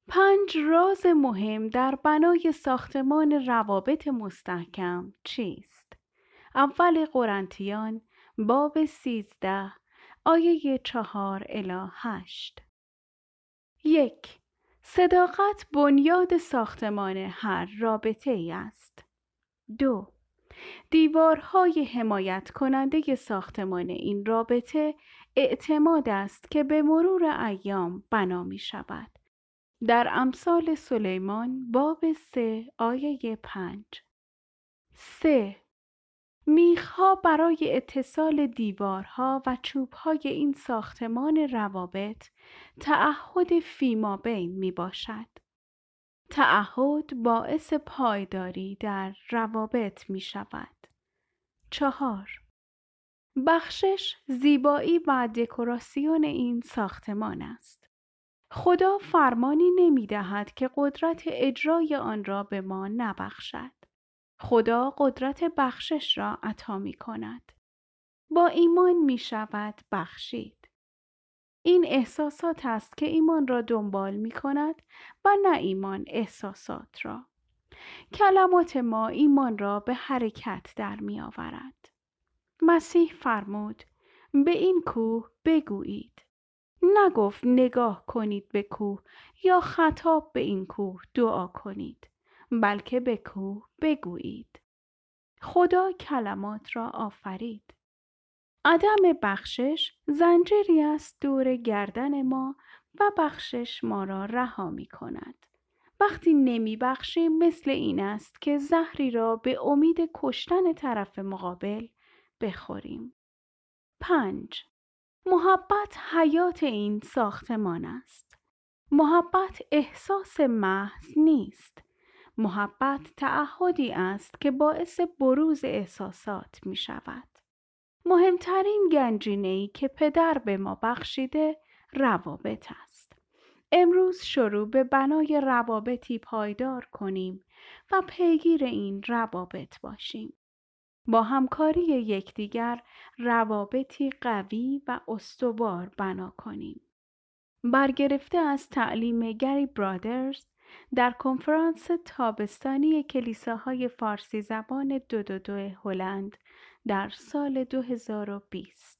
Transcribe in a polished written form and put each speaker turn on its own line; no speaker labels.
5 راز مهم در بنای ساختمان روابط مستحکم چیست؟ اول قرنتیان باب 13 آیه 4 الی 8. 1. صداقت بنیاد ساختمان هر رابطه ای است. 2. دیوارهای حمایت کننده ساختمان این رابطه اعتماد است که به مرور ایام بنا می شود. در امثال سلیمان باب 3 آیه 5. 3. میخها برای اتصال دیوارها و چوبهای این ساختمان روابط تعهد فیمابین می باشد. تعهد باعث پایداری در روابط می شود. 4. بخشش، زیبایی و دکوراسیون این ساختمان است. خدا فرمانی نمی دهد که قدرت اجرای آن را به ما نبخشد. خدا قدرت بخشش را عطا می کند. با ایمان می شود بخشید. این احساسات است که ایمان را دنبال می کند و نه ایمان احساسات را. کلمات ما ایمان را به حرکت در می آورد. مسیح فرمود به این کوه بگویید. نگفت نگاه کنید به کوه یا خطاب به این کوه دعا کنید، بلکه به کوه بگویید. خدا کلمات را آفرید. عدم بخشش زنجیری است دور گردن ما و بخشش ما را رها می کند. وقتی نمی بخشیم مثل این است که زهری را به امید کشتن طرف مقابل بخوریم. 5. محبت حیات این ساختمان است. محبت احساس محض نیست. محبت تعهدی است که باعث بروز احساسات می شود. مهمترین گنجینه‌ای که پدر به ما بخشیده روابط است. امروز شروع به بنای روابطی پایدار کنیم و پیگیر این روابط باشیم. با همکاری یکدیگر روابطی قوی و استوار بنا کنیم. برگرفته از تعلیم گری برادرز در کنفرانس تابستانی کلیساهای فارسی زبان 222 هلند در سال 2020.